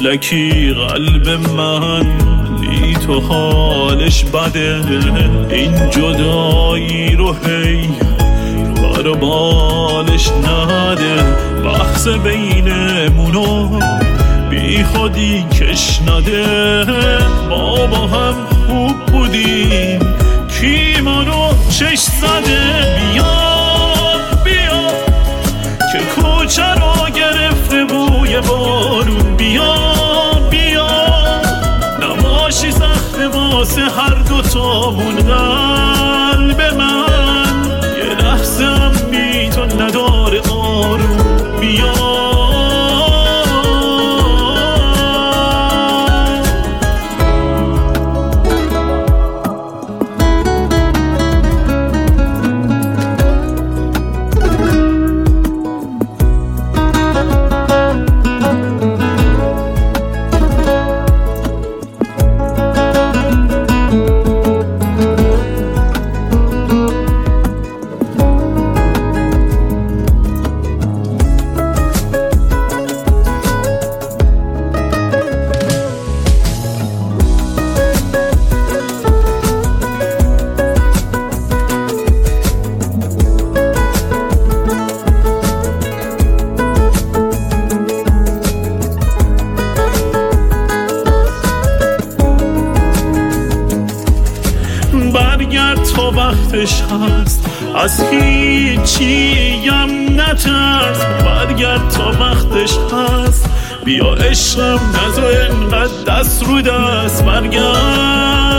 کودکی قلب من لی تو حالش بده، این جدایی رو هی بر بالش نده، بحث بینمونو بی خودی کش نده، ما با هم خوب بودیم کی منو چش زده. بیا بیا که کوچه رو گرفته بوی بارون، بیا بیا نباشی سخت واسه هر دوتامون. قلب من یه لحظه هم بی تو نداره آروم، بیا برگرد تا وقتش هست، از هیچیم نترس. برگرد تا وقتش هست، بیا عشقم نذار انقدر دست رو دست. برگرد